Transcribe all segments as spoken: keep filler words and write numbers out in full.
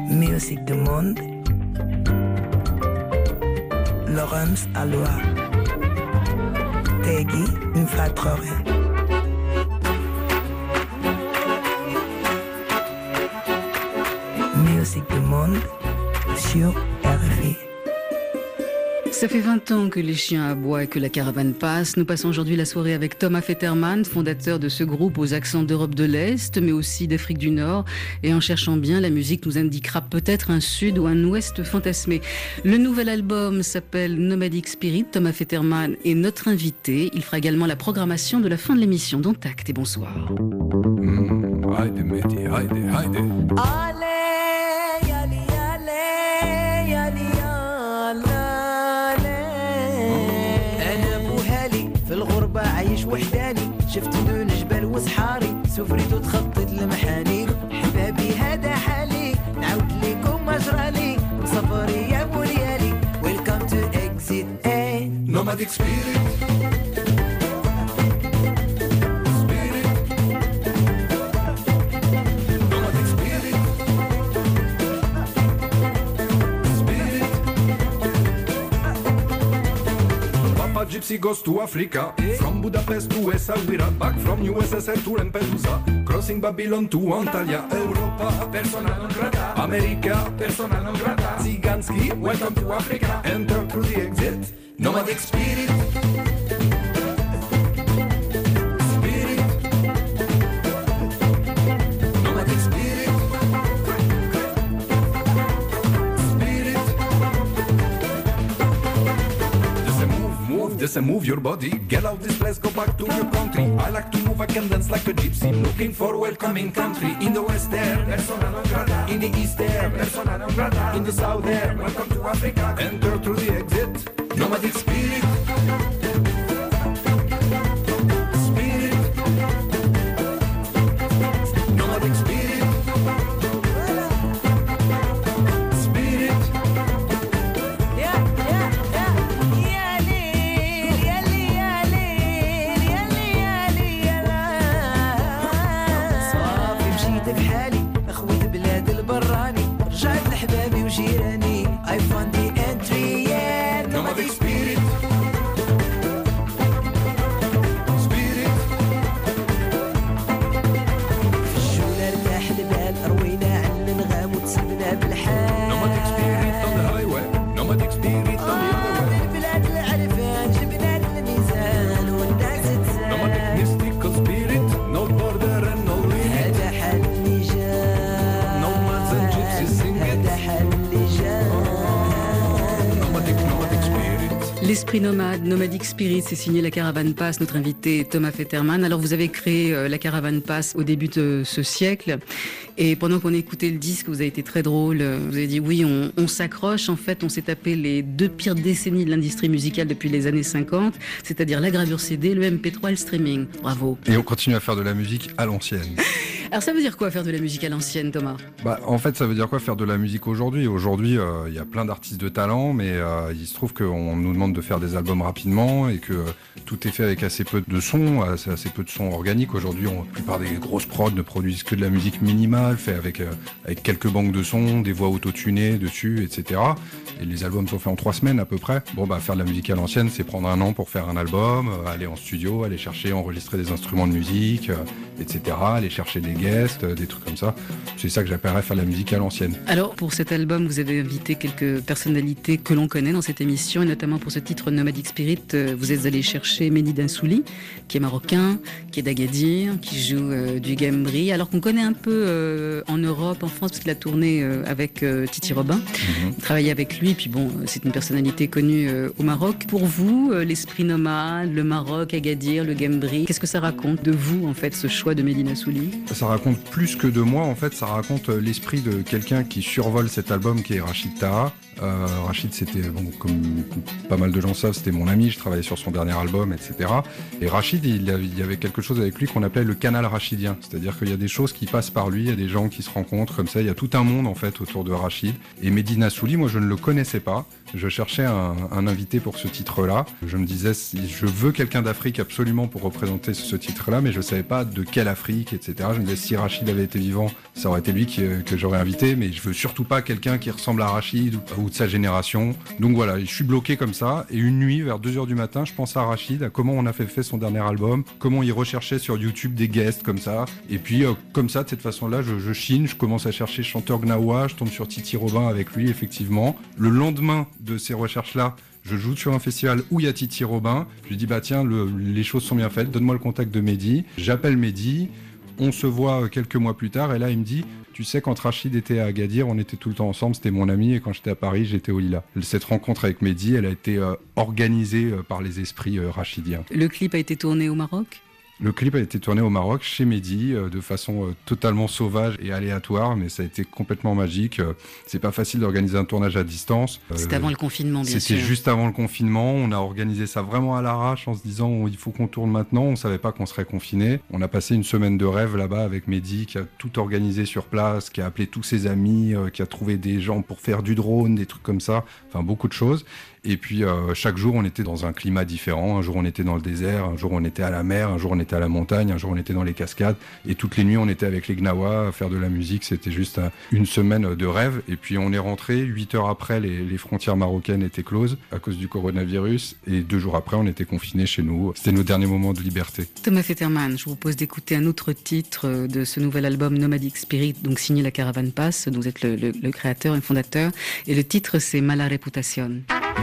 Musique du monde. Laurence Aloha. Tegui Mfatrore. Musique du monde sur R F I. Ça fait vingt ans que les chiens aboient et que la caravane passe. Nous passons aujourd'hui la soirée avec Thomas Fetterman, fondateur de ce groupe aux accents d'Europe de l'Est, mais aussi d'Afrique du Nord. Et en cherchant bien, la musique nous indiquera peut-être un sud ou un ouest fantasmé. Le nouvel album s'appelle Nomadic Spirit. Thomas Fetterman est notre invité. Il fera également la programmation de la fin de l'émission. Donc tact et bonsoir. Mm, haydi Mehdi, haydi, haydi. Allez, allez, allez, allez. عايش وحداني شفت دون جبال وصحاري سفريت وتخطيت المحاني حبابي هذا حالي نعاود ليكم مجرالي مسافري يا موليالي ويلكم تو اكزيت اي Nomadic Spirit. Gypsy goes to Africa, from Budapest to Essaouira, back from U S S R to Lampedusa, crossing Babylon to Antalya, Europa, persona non grata, America, persona non grata, Zyganski, welcome to Africa, enter through the exit, Nomadic Spirit. Just move your body, get out this place, go back to your country. I like to move, I can dance like a gypsy. Looking for welcoming country. In the west there, persona non grata. In the east there, persona non grata. In the south there, welcome to Africa. Enter through the exit, Nomadic Spirit. Spirit. Nomadic Spirit. Spirit. Yeah, yeah, yeah. بحالي اخوي بلاد البراني رجعت لحبابي وجيراني I found the entry yeah Nomadic Spirit. Spirit. في الجولة ارتاح البال روينا عن النغام وتسبنا بالحال Nomadic Spirit on the highway. Nomadic Spirit on the other way. البلاد العرفان جبنا الميزان والناس تزال Nomadic mystical spirit, no border and no limit. هذا حل اللي جاء Nomads and gypsies sing it. هذا حل اللي جاء Nomadic, nomadic spirit. L'esprit nomade, Nomadic Spirit, c'est signé La Caravane Passe, notre invité Thomas Fetterman. Alors vous avez créé euh, La Caravane Passe au début de ce siècle et pendant qu'on écoutait le disque, vous avez été très drôle, vous avez dit oui, on, on s'accroche, en fait on s'est tapé les deux pires décennies de l'industrie musicale depuis les années cinquante, c'est-à-dire la gravure C D, le M P trois et le streaming. Bravo. Et on continue à faire de la musique à l'ancienne. Alors ça veut dire quoi faire de la musique à l'ancienne, Thomas ? Bah, en fait, ça veut dire quoi faire de la musique aujourd'hui ? Aujourd'hui, il euh, y a plein d'artistes de talent, mais euh, il se trouve qu'on nous demande de faire des albums rapidement et que euh, tout est fait avec assez peu de sons, assez, assez peu de sons organiques. Aujourd'hui, on, la plupart des grosses prods ne produisent que de la musique minimale, fait avec, euh, avec quelques banques de sons, des voix auto-tunées dessus, et cetera. Et les albums sont faits en trois semaines à peu près. Bon, bah, faire de la musique à l'ancienne, c'est prendre un an pour faire un album, euh, aller en studio, aller chercher, enregistrer des instruments de musique, euh, et cetera. Aller chercher des guests, euh, des trucs comme ça. C'est ça que j'appellerais faire de la musique à l'ancienne. Alors, pour cet album, vous avez invité quelques personnalités que l'on connaît dans cette émission, et notamment pour ce titre Nomadic Spirit, euh, vous êtes allé chercher Mehdi Nassouli, qui est marocain, qui est d'Agadir, qui joue euh, du gambri, alors qu'on connaît un peu euh, en Europe, en France, parce qu'il a tourné euh, avec euh, Titi Robin, mm-hmm. Il travaillait avec lui, puis bon, c'est une personnalité connue euh, au Maroc. Pour vous, euh, l'esprit nomade, le Maroc, Agadir, le gambri, qu'est-ce que ça raconte de vous, en fait, ce choix de Mehdi Nassouli ? Ça raconte plus que de moi, en fait, ça raconte l'esprit de quelqu'un qui survole cet album, qui est Rachid Taha. Euh, Rachid, c'était, bon, comme pas mal de gens savent, c'était mon ami, je travaillais sur son dernier album, et cetera. Et Rachid, il, avait, il y avait quelque chose avec lui qu'on appelait le canal rachidien. C'est-à-dire qu'il y a des choses qui passent par lui, il y a des gens qui se rencontrent comme ça, il y a tout un monde, en fait, autour de Rachid. Et Mehdi Nassouli, moi, je ne le connaissais pas. Je cherchais un, un invité pour ce titre-là. Je me disais, si je veux quelqu'un d'Afrique absolument pour représenter ce titre-là, mais je savais pas de quelle Afrique, et cetera. Je me disais, si Rachid avait été vivant, ça aurait été lui qui, que j'aurais invité, mais je veux surtout pas quelqu'un qui ressemble à Rachid ou, ou de sa génération. Donc voilà, je suis bloqué comme ça. Et une nuit, vers deux heures du matin, je pense à Rachid, à comment on a fait, fait son dernier album, comment il recherchait sur YouTube des guests comme ça. Et puis, euh, comme ça, de cette façon-là, je, je chine, je commence à chercher chanteur gnawa, je tombe sur Titi Robin avec lui, effectivement. Le lendemain de ces recherches-là, je joue sur un festival où il y a Titi Robin. Je lui dis, bah tiens, le, les choses sont bien faites, donne-moi le contact de Mehdi. J'appelle Mehdi, on se voit quelques mois plus tard, et là, il me dit, tu sais, quand Rachid était à Agadir, on était tout le temps ensemble, c'était mon ami, et quand j'étais à Paris, j'étais au Lila. Cette rencontre avec Mehdi, elle a été euh, organisée euh, par les esprits euh, rachidiens. Le clip a été tourné au Maroc ? Le clip a été tourné au Maroc, chez Mehdi, euh, de façon euh, totalement sauvage et aléatoire, mais ça a été complètement magique. Euh, c'est pas facile d'organiser un tournage à distance. Euh, C'était avant le confinement, bien sûr. C'était juste avant le confinement. On a organisé ça vraiment à l'arrache en se disant oh, il faut qu'on tourne maintenant. On savait pas qu'on serait confiné. On a passé une semaine de rêve là-bas avec Mehdi, qui a tout organisé sur place, qui a appelé tous ses amis, euh, qui a trouvé des gens pour faire du drone, des trucs comme ça. Enfin, beaucoup de choses. Et puis euh, chaque jour on était dans un climat différent, un jour on était dans le désert, un jour on était à la mer, un jour on était à la montagne, un jour on était dans les cascades, et toutes les nuits on était avec les Gnawa à faire de la musique. C'était juste un, une semaine de rêve. Et puis on est rentré, huit heures après les, les frontières marocaines étaient closes à cause du coronavirus, et deux jours après on était confinés chez nous. C'était nos derniers moments de liberté. Thomas Fetterman, je vous propose d'écouter un autre titre de ce nouvel album Nomadic Spirit, donc signé La Caravane Pass, dont vous êtes le, le, le créateur et fondateur, et le titre c'est Mala Reputación.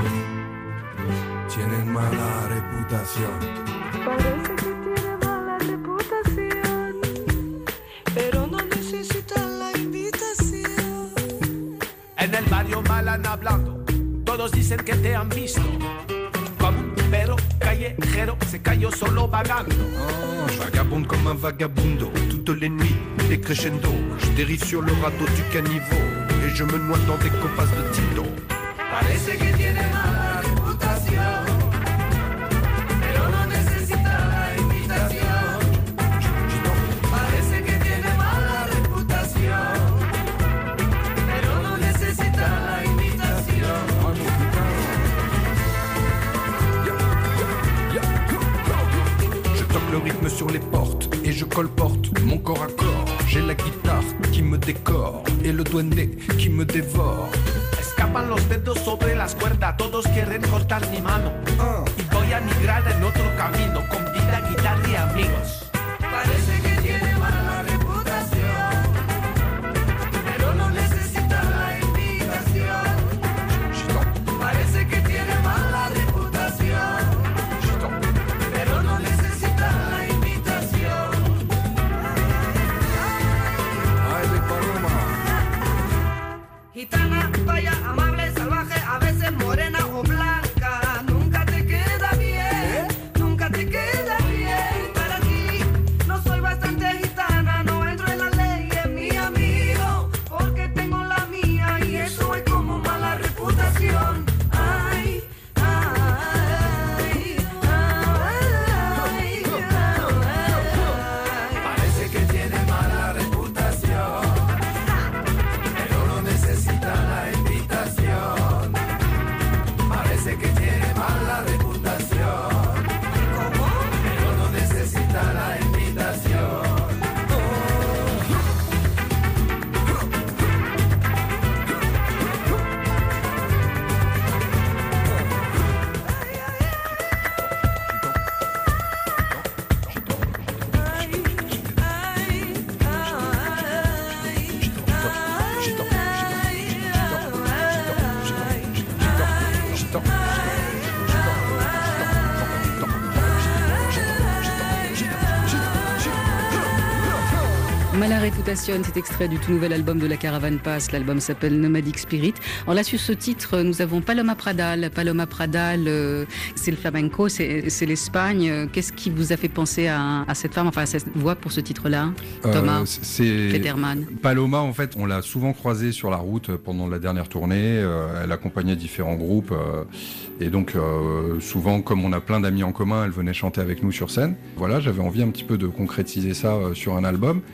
Tienen mala reputación. Parece que tiene mala reputación, pero no necesita la invitación. En el barrio mal han hablado, todos dicen que te han visto. Como un perro callejero, se cayó solo vagando. Oh, je vagabonde comme un vagabundo, toutes les nuits, des crescendo. Je dérive sur le radeau du caniveau, et je me noie dans des copas de Tito. Parece que tiene mala reputación, pero no necesita la invitación. Parece que tiene mala reputación, pero no necesita la invitación. Je toque le rythme sur les portes et je colporte mon corps à corps. J'ai la guitare qui me décore et le doigt nez qui me dévore. Escapan los dedos sobre las cuerdas, todos quieren cortar mi mano. Y voy a migrar en otro camino, con vida, guitarra y amigos. Parece que tiene mala reputación, pero no necesita la invitación. Parece que tiene mala reputación, pero no necesita la invitación. Ay, de paloma. Gitana, vaya, amable, salvaje, a veces morena o blanca. Nunca te queda bien, nunca te queda bien. Para ti, no soy bastante gitana, no entro en la ley, es mi amigo, porque tengo la mía y eso es como mala reputación. Ay, ay, ay, ay, ay. Parece que tiene mala reputación, pero no necesita la invitación. Parece que tiene mala reputación, pero no necesita la invitación. Mala Reputación, cet extrait du tout nouvel album de La Caravane Pass. L'album s'appelle Nomadic Spirit. Alors là, sur ce titre, nous avons Paloma Pradal. Paloma Pradal, euh, c'est le flamenco, c'est, c'est l'Espagne. Qu'est-ce qui vous a fait penser à, à cette femme, enfin à cette voix pour ce titre-là, Thomas euh, c'est... Fetterman? Paloma, en fait, on l'a souvent croisée sur la route pendant la dernière tournée. Euh, elle accompagnait différents groupes. Euh, et donc, euh, souvent, comme on a plein d'amis en commun, elle venait chanter avec nous sur scène. Voilà, j'avais envie un petit peu de concrétiser ça euh, sur un album. Mais elle,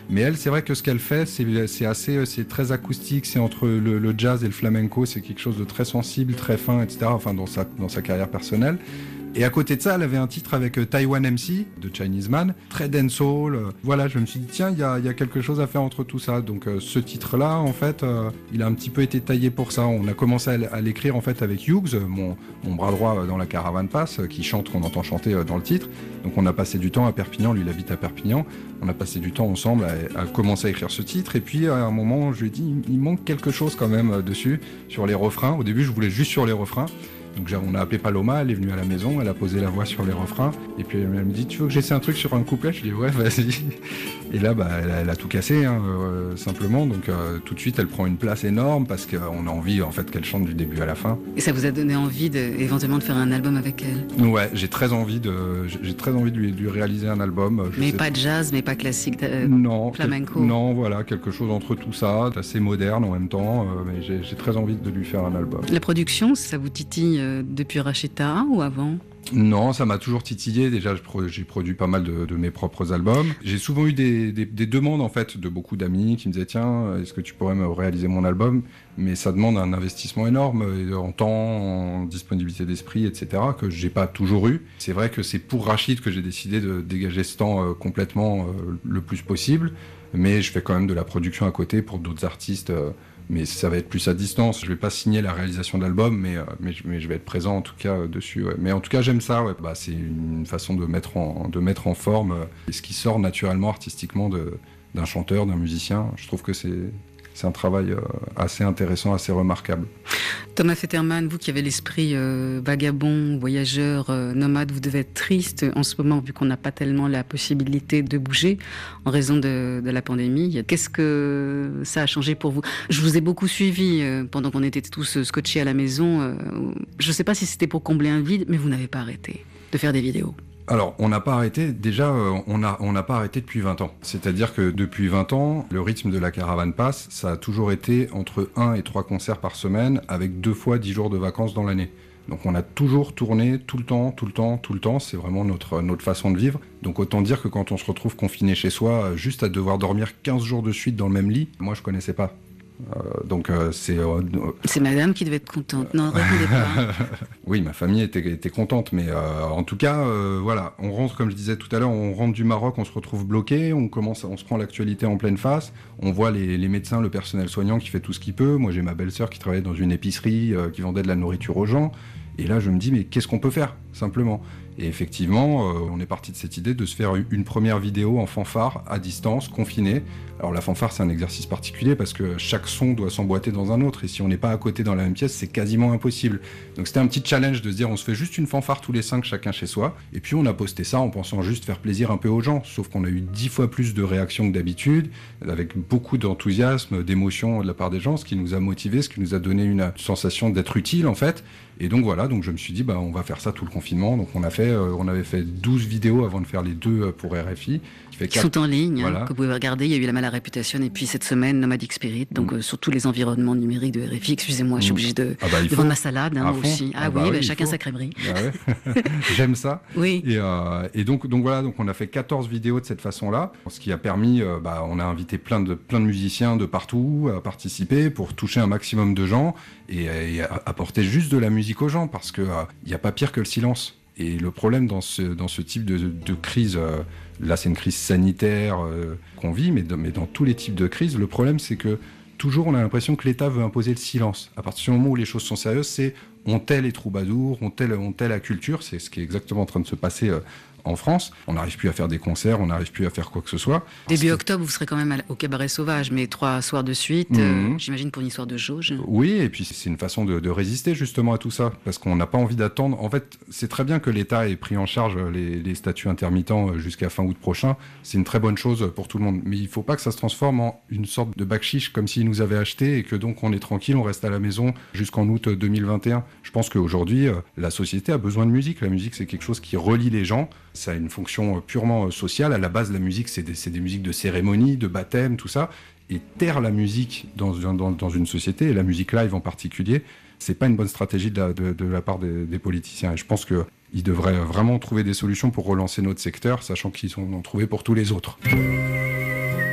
c'est vrai que ce qu'elle fait, c'est, c'est assez, c'est très acoustique, c'est entre le, le jazz et le flamenco, c'est quelque chose de très sensible, très fin, et cetera. Enfin, dans sa, dans sa carrière personnelle. Et à côté de ça, elle avait un titre avec euh, Taiwan M C de Chinese Man, très dancehall. Euh, voilà, je me suis dit, tiens, il y a, y a quelque chose à faire entre tout ça. Donc euh, ce titre-là, en fait, euh, il a un petit peu été taillé pour ça. On a commencé à, à l'écrire en fait avec Hughes, mon, mon bras droit euh, dans la Caravane Pass, euh, qui chante, qu'on entend chanter euh, dans le titre. Donc on a passé du temps à Perpignan, lui il habite à Perpignan. On a passé du temps ensemble à, à commencer à écrire ce titre. Et puis à un moment, je lui ai dit, il manque quelque chose quand même euh, dessus, sur les refrains. Au début, je voulais juste sur les refrains. Donc on a appelé Paloma, elle est venue à la maison, elle a posé la voix sur les refrains, et puis elle me dit, tu veux que j'essaie un truc sur un couplet? Je dis ouais, vas-y. Et là, bah, elle, a, elle a tout cassé, hein, euh, simplement. Donc euh, tout de suite, elle prend une place énorme parce qu'on a envie en fait qu'elle chante du début à la fin. Et ça vous a donné envie de, éventuellement de faire un album avec elle? Ouais, j'ai très envie de, j'ai très envie de lui, de lui réaliser un album. Je mais sais pas de jazz, mais pas classique, euh, non, flamenco. Quel, non, voilà, quelque chose entre tout ça, assez moderne en même temps. Euh, mais j'ai, j'ai très envie de lui faire un album. La production, ça vous titille euh, depuis Racheta ou avant? Non, ça m'a toujours titillé. Déjà, j'ai produit pas mal de, de mes propres albums. J'ai souvent eu des, des, des demandes en fait de beaucoup d'amis qui me disaient tiens, est-ce que tu pourrais me réaliser mon album? Mais ça demande un investissement énorme en temps, en disponibilité d'esprit, et cetera que j'ai pas toujours eu. C'est vrai que c'est pour Rachid que j'ai décidé de dégager ce temps euh, complètement euh, le plus possible. Mais je fais quand même de la production à côté pour d'autres artistes. Euh, mais ça va être plus à distance. Je vais pas signer la réalisation de l'album, mais, euh, mais, mais je vais être présent en tout cas euh, dessus. Ouais. Mais en tout cas, j'aime ça. Ouais. Bah, c'est une façon de mettre en, de mettre en forme euh, ce qui sort naturellement, artistiquement de, d'un chanteur, d'un musicien. Je trouve que c'est, c'est un travail euh, assez intéressant, assez remarquable. Thomas Fetterman, vous qui avez l'esprit euh, vagabond, voyageur, euh, nomade, vous devez être triste en ce moment vu qu'on n'a pas tellement la possibilité de bouger en raison de, de la pandémie. Qu'est-ce que ça a changé pour vous? Je vous ai beaucoup suivi euh, pendant qu'on était tous scotchés à la maison. Euh, je ne sais pas si c'était pour combler un vide, mais vous n'avez pas arrêté de faire des vidéos. Alors, on n'a pas arrêté, déjà, euh, on n'a on n'a pas arrêté depuis vingt ans. C'est-à-dire que depuis vingt ans, le rythme de la Caravane Pass, ça a toujours été entre un et trois concerts par semaine, avec deux fois dix jours de vacances dans l'année. Donc on a toujours tourné tout le temps, tout le temps, tout le temps. C'est vraiment notre, notre façon de vivre. Donc autant dire que quand on se retrouve confiné chez soi, juste à devoir dormir quinze jours de suite dans le même lit, moi je connaissais pas. Euh, donc euh, c'est... Euh, c'est madame qui devait être contente. Non, répondez pas. Oui, ma famille était, était contente, mais euh, en tout cas, euh, voilà, on rentre, comme je disais tout à l'heure, on rentre du Maroc, on se retrouve bloqué, on commence, on se prend l'actualité en pleine face, on voit les, les médecins, le personnel soignant qui fait tout ce qu'il peut. Moi, j'ai ma belle-sœur qui travaillait dans une épicerie, euh, qui vendait de la nourriture aux gens, et là, je me dis, mais qu'est-ce qu'on peut faire, simplement? Et effectivement, euh, on est parti de cette idée de se faire une première vidéo en fanfare, à distance, confinée. Alors la fanfare, c'est un exercice particulier parce que chaque son doit s'emboîter dans un autre. Et si on n'est pas à côté dans la même pièce, c'est quasiment impossible. Donc c'était un petit challenge de se dire, on se fait juste une fanfare tous les cinq, chacun chez soi. Et puis on a posté ça en pensant juste faire plaisir un peu aux gens. Sauf qu'on a eu dix fois plus de réactions que d'habitude, avec beaucoup d'enthousiasme, d'émotion de la part des gens, ce qui nous a motivés, ce qui nous a donné une sensation d'être utile en fait. Et donc voilà, donc je me suis dit, bah, on va faire ça tout le confinement. Donc on a fait, euh, on avait fait douze vidéos avant de faire les deux pour R F I. Qui, fait qui sont en ligne, voilà. hein, que vous pouvez regarder. Il y a eu La Mala Réputation et puis cette semaine, Nomadic Spirit. Donc mmh. euh, sur tous les environnements numériques de R F I. Excusez-moi, mmh. je suis obligée de, ah bah, de vendre ma salade hein, aussi. Ah, ah bah oui, bah, oui chacun sa crèmerie. Ah ouais. J'aime ça. Oui. Et, euh, et donc, donc voilà, donc on a fait quatorze vidéos de cette façon-là. Ce qui a permis, euh, bah, on a invité plein de, plein de musiciens de partout à participer pour toucher un maximum de gens et, et apporter juste de la musique aux gens parce que il n'y a pas pire que le silence. Et le problème dans ce, dans ce type de, de crise, euh, là c'est une crise sanitaire euh, qu'on vit, mais, de, mais dans tous les types de crises, le problème c'est que toujours on a l'impression que l'État veut imposer le silence. À partir du moment où les choses sont sérieuses, c'est on tait les troubadours, on tait, on tait la culture, c'est ce qui est exactement en train de se passer euh, en France. On n'arrive plus à faire des concerts, on n'arrive plus à faire quoi que ce soit. Début Parce octobre, que... vous serez quand même au Cabaret Sauvage, mais trois soirs de suite, mmh. euh, j'imagine pour une histoire de jauge. Oui, et puis c'est une façon de, de résister justement à tout ça, parce qu'on n'a pas envie d'attendre. En fait, c'est très bien que l'État ait pris en charge les, les statuts intermittents jusqu'à fin août prochain. C'est une très bonne chose pour tout le monde, mais il ne faut pas que ça se transforme en une sorte de bakshish comme s'ils nous avaient acheté et que donc on est tranquille, on reste à la maison jusqu'en août deux mille vingt et un. Je pense qu'aujourd'hui, la société a besoin de musique. La musique, c'est quelque chose qui relie les gens. Ça a une fonction purement sociale. À la base, la musique, c'est des, c'est des musiques de cérémonie, de baptême, tout ça. Et taire la musique dans, dans, dans une société, et la musique live en particulier, c'est pas une bonne stratégie de la, de, de la part des, des politiciens. Et je pense qu'ils devraient vraiment trouver des solutions pour relancer notre secteur, sachant qu'ils en ont trouvé pour tous les autres.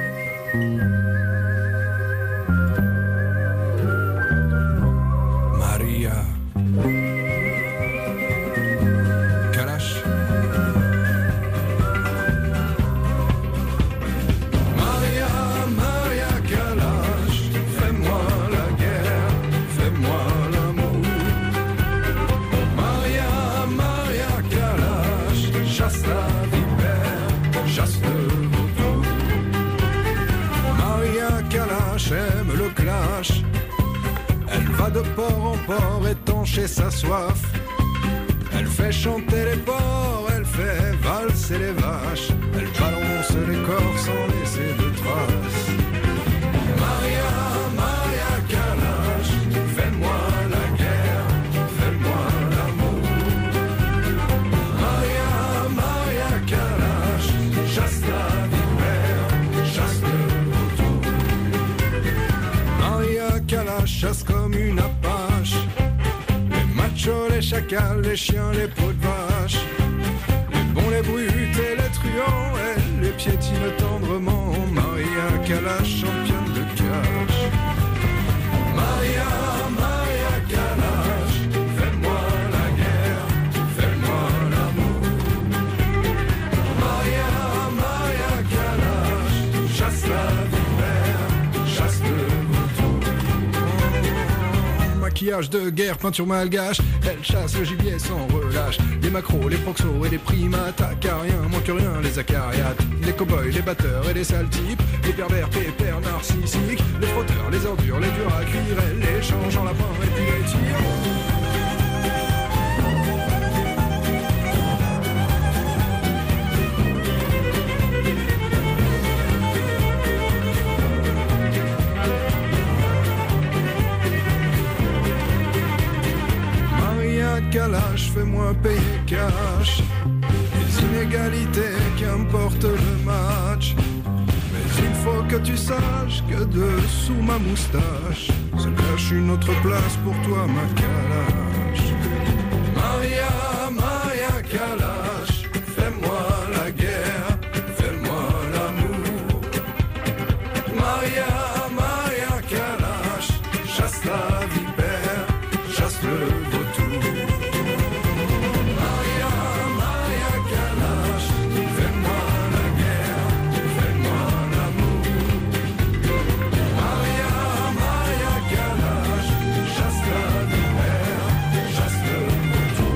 Maria Kalash. Maria, Maria Kalash, fais-moi la guerre, fais-moi l'amour. Maria, Maria Kalash, chasse la vipère, chasse le vautour. Maria Kalash aime le clash. Elle va de port en port étancher sa soif. Elle fait chanter les porcs, elle fait valser les vaches. Elle balance les corps sans laisser de traces. Maria, Maria Kalash, fais-moi la guerre, fais-moi l'amour. Maria, Maria Kalash, chasse la vipère, chasse le vautour. Maria Kalash chasse comme une apache. Les machos, les chacals, les chiens, les peaux de vache. Les bons, les brutes et les truands, elle les piétine tendrement. Maria Kalash, championne de cash. Maria, Maria Kalash, fais-moi la guerre, fais-moi l'amour. Maria, Maria Kalash, chasse la vipère, chasse le vautour. Maquillage de guerre, peinture malgache, elle chasse le gibier sans relâche. Les macros, les proxos et les primates, acariens, moins que rien, les acariates. Les cow-boys, les batteurs et les sales types, les pervers, pépères, narcissiques, les frotteurs, les ordures, les durs à cuire, elle les change en lapin et puis les tire. Maria Kalash, fais-moi payer cash. Les inégalités qu'importe le match. Mais il faut que tu saches que dessous ma moustache se cache une autre place pour toi, ma Kalash. Maria, Maria Kalash, fais-moi la guerre, fais-moi l'amour. Maria, Maria Kalash, chasse la vipère, chasse le vautour. Maria, Maria Kalash, fais-moi la guerre, fais-moi l'amour. Maria, Maria Kalash, chasse la vipère, chasse le vautour.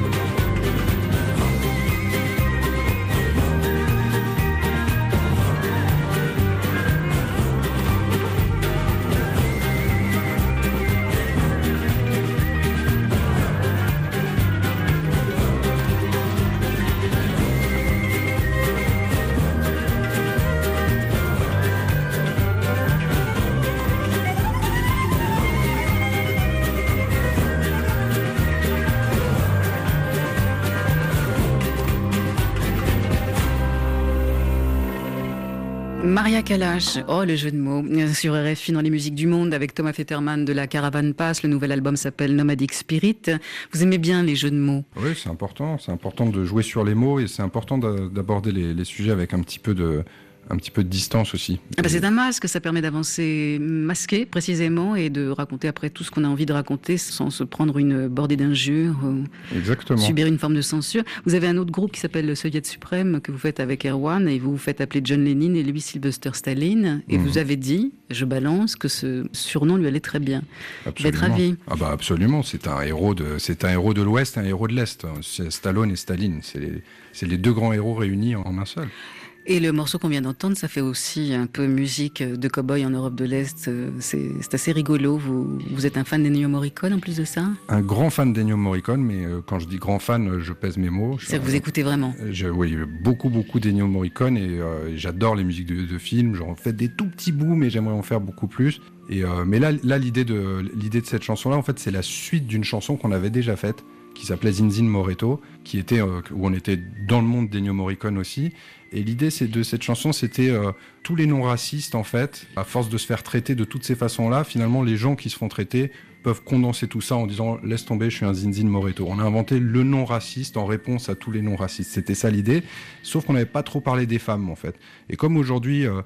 Maria Kalash, oh le jeu de mots, sur R F I dans les musiques du monde avec Thomas Fetterman de la Caravan Pass. Le nouvel album s'appelle Nomadic Spirit. Vous aimez bien les jeux de mots? Oui, c'est important. C'est important de jouer sur les mots et c'est important d'a- d'aborder les, les sujets avec un petit peu de, un petit peu de distance aussi. Ah bah c'est un masque, ça permet d'avancer masqué précisément et de raconter après tout ce qu'on a envie de raconter sans se prendre une bordée d'injures ou Exactement. subir une forme de censure. Vous avez un autre groupe qui s'appelle le Soviet Suprême que vous faites avec Erwan et vous vous faites appeler John Lennon et lui Sylvester Staline et Mhm. vous avez dit, je balance, que ce surnom lui allait très bien. Vous êtes Absolument. ravi? Ah bah absolument, c'est un héros de, c'est un héros de l'Ouest, un héros de l'Est. C'est Stallone et Staline, c'est les, c'est les deux grands héros réunis en, en un seul. Et le morceau qu'on vient d'entendre, ça fait aussi un peu musique de cow-boy en Europe de l'Est. C'est, c'est assez rigolo. Vous, vous êtes un fan d'Ennio Morricone en plus de ça? Un grand fan d'Ennio Morricone, mais euh, quand je dis grand fan, euh, je pèse mes mots. Je- C'est que vous écoutez vraiment. Je, oui, beaucoup, beaucoup d'Ennio Morricone et euh, j'adore les musiques de, de films. J'en fais des tout petits bouts, mais j'aimerais en faire beaucoup plus. Et euh, mais là, là, l'idée de l'idée de cette chanson-là, en fait, c'est la suite d'une chanson qu'on avait déjà faite, qui s'appelait Zinzin Moreto, qui était euh, où on était dans le monde d'Ennio Morricone aussi. Et l'idée, c'est de cette chanson, c'était euh, tous les non-racistes, en fait, à force de se faire traiter de toutes ces façons-là, finalement, les gens qui se font traiter peuvent condenser tout ça en disant « laisse tomber, je suis un Zinzin Moreto ». On a inventé le non-raciste en réponse à tous les non-racistes. C'était ça l'idée, sauf qu'on n'avait pas trop parlé des femmes, en fait. Et comme aujourd'hui, euh,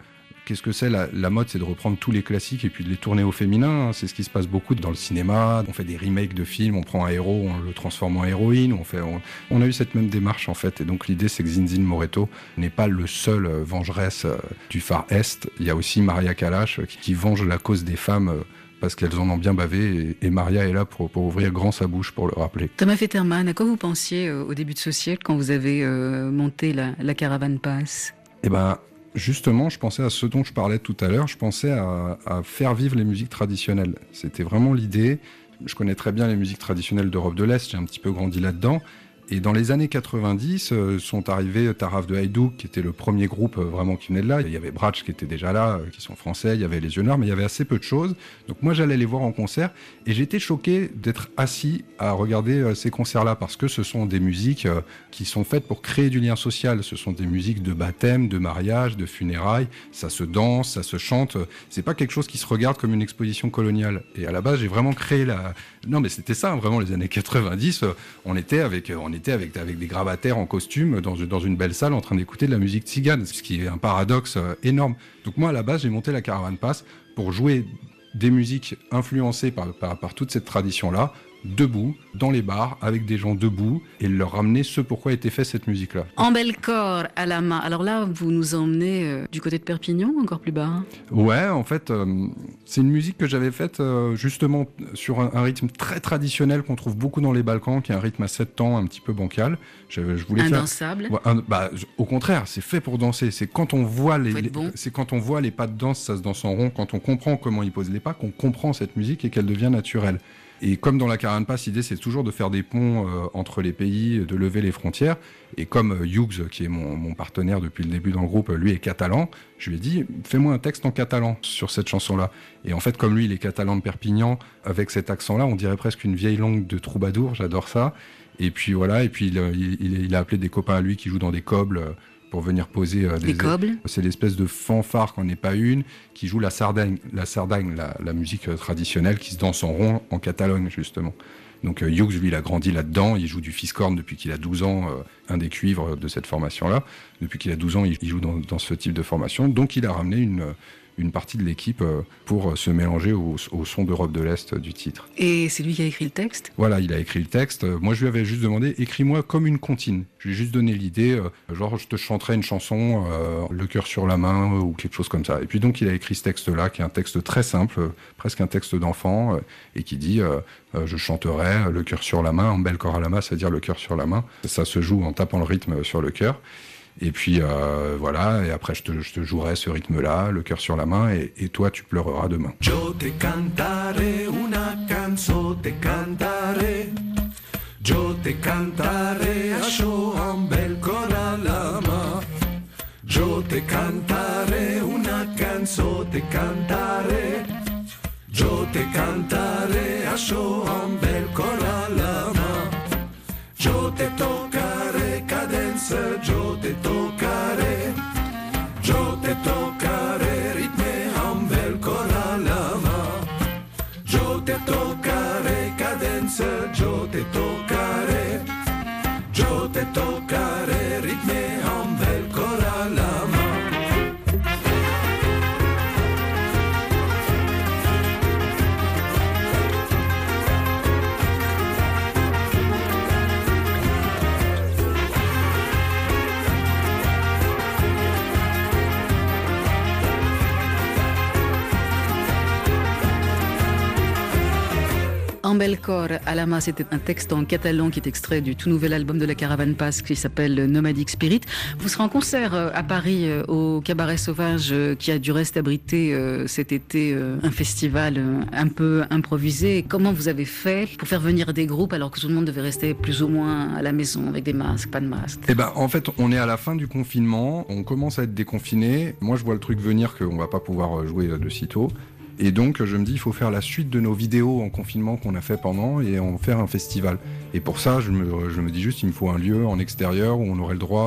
Qu'est-ce que c'est la, la mode? C'est de reprendre tous les classiques et puis de les tourner au féminin. Hein. C'est ce qui se passe beaucoup dans le cinéma. On fait des remakes de films, on prend un héros, on le transforme en héroïne. On, fait, on, on a eu cette même démarche en fait. Et donc l'idée, c'est que Zinzin Moreto n'est pas le seul euh, vengeresse euh, du Far Est. Il y a aussi Maria Callas euh, qui, qui venge la cause des femmes euh, parce qu'elles en ont bien bavé. Et, et Maria est là pour, pour ouvrir grand sa bouche pour le rappeler. Thomas Fetterman, à quoi vous pensiez euh, au début de ce siècle quand vous avez euh, monté la, la Caravan Pass? Eh ben, justement, je pensais à ce dont je parlais tout à l'heure, je pensais à, à faire vivre les musiques traditionnelles. C'était vraiment l'idée. Je connais très bien les musiques traditionnelles d'Europe de l'Est, j'ai un petit peu grandi là-dedans. Et dans les années quatre-vingt-dix, euh, sont arrivés Taraf de Haïdouk, qui était le premier groupe euh, vraiment qui venait de là. Il y avait Bratch qui était déjà là, euh, qui sont français, il y avait les Yeux Noirs, mais il y avait assez peu de choses. Donc moi, j'allais les voir en concert et j'étais choqué d'être assis à regarder euh, ces concerts-là parce que ce sont des musiques euh, qui sont faites pour créer du lien social. Ce sont des musiques de baptême, de mariage, de funérailles. Ça se danse, ça se chante. C'est pas quelque chose qui se regarde comme une exposition coloniale. Et à la base, j'ai vraiment créé la... Non, mais c'était ça, hein, vraiment, les années quatre-vingt-dix. Euh, on était avec... Euh, on était Avec, avec des gravataires en costume dans, dans une belle salle en train d'écouter de la musique tzigane, ce qui est un paradoxe euh, énorme. Donc moi, à la base, j'ai monté la Caravan Pass pour jouer des musiques influencées par, par, par toute cette tradition-là, debout, dans les bars, avec des gens debout, et leur ramener ce pourquoi était fait cette musique-là. Ambelcor à la main. Alors là, vous nous emmenez euh, du côté de Perpignan, encore plus bas. Hein. Ouais, en fait, euh, c'est une musique que j'avais faite euh, justement sur un, un rythme très traditionnel qu'on trouve beaucoup dans les Balkans, qui est un rythme à sept temps, un petit peu bancal. Je, je voulais Indansable. Faire... Ouais, un, bah, au contraire, c'est fait pour danser. C'est quand on voit les, les bon. c'est quand on voit les pas de danse, ça se danse en rond. Quand on comprend comment ils posent les pas, qu'on comprend cette musique et qu'elle devient naturelle. Et comme dans la Caravan Pass, l'idée c'est toujours de faire des ponts euh, entre les pays, de lever les frontières. Et comme euh, Hughes, qui est mon, mon partenaire depuis le début dans le groupe, lui est catalan, je lui ai dit fais-moi un texte en catalan sur cette chanson-là. Et en fait, comme lui il est catalan de Perpignan, avec cet accent-là, on dirait presque une vieille langue de troubadour, j'adore ça. Et puis voilà, et puis il, il, il a appelé des copains à lui qui jouent dans des cobles euh, pour venir poser euh, des, des cobles. C'est l'espèce de fanfare qu'on n'est pas une, qui joue la sardagne, la, sardagne, la, la musique euh, traditionnelle qui se danse en rond en Catalogne, justement. Donc euh, Hughes, lui, il a grandi là-dedans, il joue du fiscorn depuis qu'il a douze ans, euh, un des cuivres de cette formation-là. Depuis qu'il a douze ans, il, il joue dans, dans ce type de formation. Donc il a ramené une, une partie de l'équipe euh, pour se mélanger au, au son d'Europe de l'Est euh, du titre. Et c'est lui qui a écrit le texte? Voilà, il a écrit le texte. Moi, je lui avais juste demandé, écris-moi comme une comptine. Je lui ai juste donné l'idée, euh, genre je te chanterai une chanson, euh, le cœur sur la main, euh, ou quelque chose comme ça. Et puis donc, il a écrit ce texte-là, qui est un texte très simple, euh, presque un texte d'enfant, euh, et qui dit euh, euh, je chanterai le cœur sur la main, Ambelcor à la main, c'est-à-dire le cœur sur la main. Ça se joue en tapant le rythme sur le cœur. Et puis euh, voilà, et après je te, je te jouerai ce rythme-là, le cœur sur la main, et, et toi tu pleureras demain. Yo te cantaré una canzone, te cantaré. Yo te cantaré això amb el cor a la mà. Yo te cantaré una canzone, te cantaré. Yo te cantaré això amb el cor a la mà. Yo te tocaré cadenza, yo te tocaré. Yo te tocaré ritme amb el cor a la mà. Yo te tocaré cadenza, yo te tocaré. Yo te tocaré ritme amb el cor a la mà. Ambelcor à la main, c'était un texte en catalan qui est extrait du tout nouvel album de la Caravan Pass qui s'appelle Nomadic Spirit. Vous serez en concert à Paris au Cabaret Sauvage qui a du reste abrité cet été un festival un peu improvisé. Comment vous avez fait pour faire venir des groupes alors que tout le monde devait rester plus ou moins à la maison avec des masques, pas de masques? Eh ben, en fait, on est à la fin du confinement, on commence à être déconfiné. Moi, je vois le truc venir qu'on va pas pouvoir jouer de sitôt. Et donc, je me dis, il faut faire la suite de nos vidéos en confinement qu'on a fait pendant et en faire un festival. Et pour ça, je me, je me dis juste, il me faut un lieu en extérieur où on aurait le droit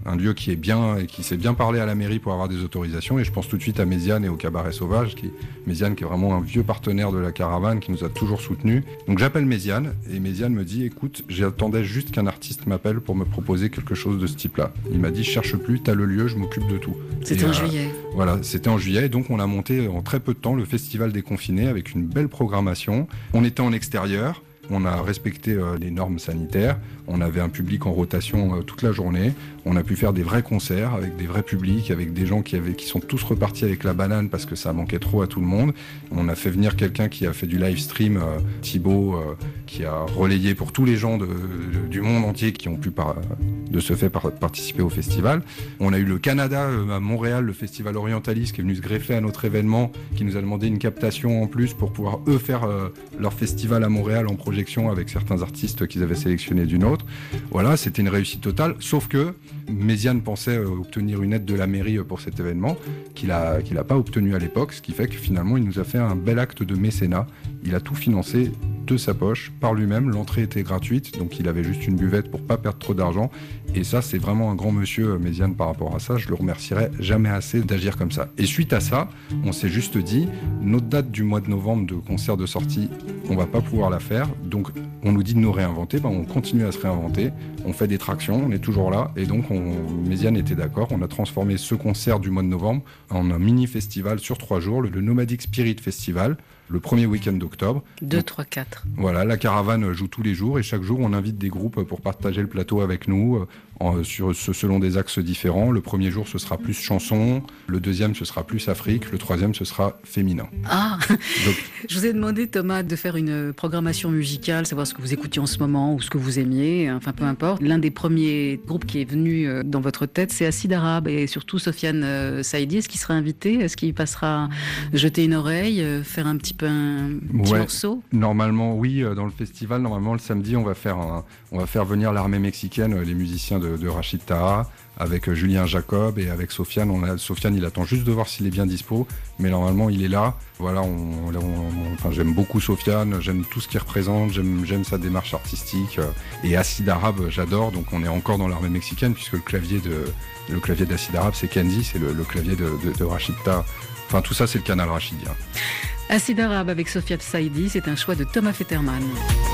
un lieu qui est bien et qui s'est bien parlé à la mairie pour avoir des autorisations. Et je pense tout de suite à Méziane et au Cabaret Sauvage, qui Méziane qui est vraiment un vieux partenaire de la caravane, qui nous a toujours soutenus. Donc j'appelle Méziane et Méziane me dit écoute, j'attendais juste qu'un artiste m'appelle pour me proposer quelque chose de ce type-là. Il m'a dit cherche plus, t'as le lieu, je m'occupe de tout. C'était et, en euh, juillet. Voilà, c'était en juillet. Et donc on a monté en très peu de temps le Festival des Confinés avec une belle programmation. On était en extérieur. On a respecté euh, les normes sanitaires, on avait un public en rotation euh, toute la journée, on a pu faire des vrais concerts avec des vrais publics, avec des gens qui, avaient, qui sont tous repartis avec la banane parce que ça manquait trop à tout le monde. On a fait venir quelqu'un qui a fait du live stream, euh, Thibaut, euh, qui a relayé pour tous les gens de, de, du monde entier qui ont pu par, de ce fait par, participer au festival. On a eu le Canada euh, à Montréal, le festival Orientalis qui est venu se greffer à notre événement, qui nous a demandé une captation en plus pour pouvoir eux faire euh, leur festival à Montréal en projet avec certains artistes qu'ils avaient sélectionnés d'une autre. Voilà, c'était une réussite totale, sauf que Méziane pensait euh, obtenir une aide de la mairie pour cet événement, qu'il n'a qu'il a pas obtenu à l'époque, ce qui fait que finalement il nous a fait un bel acte de mécénat. Il a tout financé de sa poche, par lui-même, l'entrée était gratuite, donc il avait juste une buvette pour pas perdre trop d'argent, et ça c'est vraiment un grand monsieur, Méziane, par rapport à ça, je le remercierai jamais assez d'agir comme ça. Et suite à ça, on s'est juste dit, notre date du mois de novembre de concert de sortie, on va pas pouvoir la faire, donc on nous dit de nous réinventer, ben on continue à se réinventer, on fait des tractions, on est toujours là, et donc on, Méziane était d'accord, on a transformé ce concert du mois de novembre en un mini-festival sur trois jours, le, le Nomadic Spirit Festival, le premier week-end d'octobre. deux, trois, quatre. Voilà, la caravane joue tous les jours et chaque jour on invite des groupes pour partager le plateau avec nous euh, en, sur, ce, selon des axes différents. Le premier jour ce sera plus chanson, le deuxième ce sera plus Afrique, le troisième ce sera féminin. Ah Donc, je vous ai demandé, Thomas, de faire une programmation musicale, savoir ce que vous écoutiez en ce moment ou ce que vous aimiez, enfin peu importe. L'un des premiers groupes qui est venu dans votre tête, c'est Acide Arabe et surtout Sofiane Saïdi. Est-ce qu'il sera invité? Est-ce qu'il passera jeter une oreille, faire un petit peu un petit ouais, morceau? Normalement, oui, dans le festival, normalement le samedi, on va faire, un, on va faire venir l'armée mexicaine, les musiciens de, de Rachid Taha, avec Julien Jacob et avec Sofiane. On a, Sofiane, il attend juste de voir s'il est bien dispo, mais normalement, il est là. Voilà, on, on, on, enfin, j'aime beaucoup Sofiane, j'aime tout ce qu'il représente, j'aime, j'aime sa démarche artistique. Et Acide Arabe, j'adore, donc on est encore dans l'armée mexicaine, puisque le clavier, de, le clavier d'Acide Arabe, c'est Kenzi, c'est le, le clavier de, de, de Rachid Taha. Enfin, tout ça, c'est le canal rachidien. Acide Arabe avec Sofiane Saïdi, c'est un choix de Thomas Fetterman.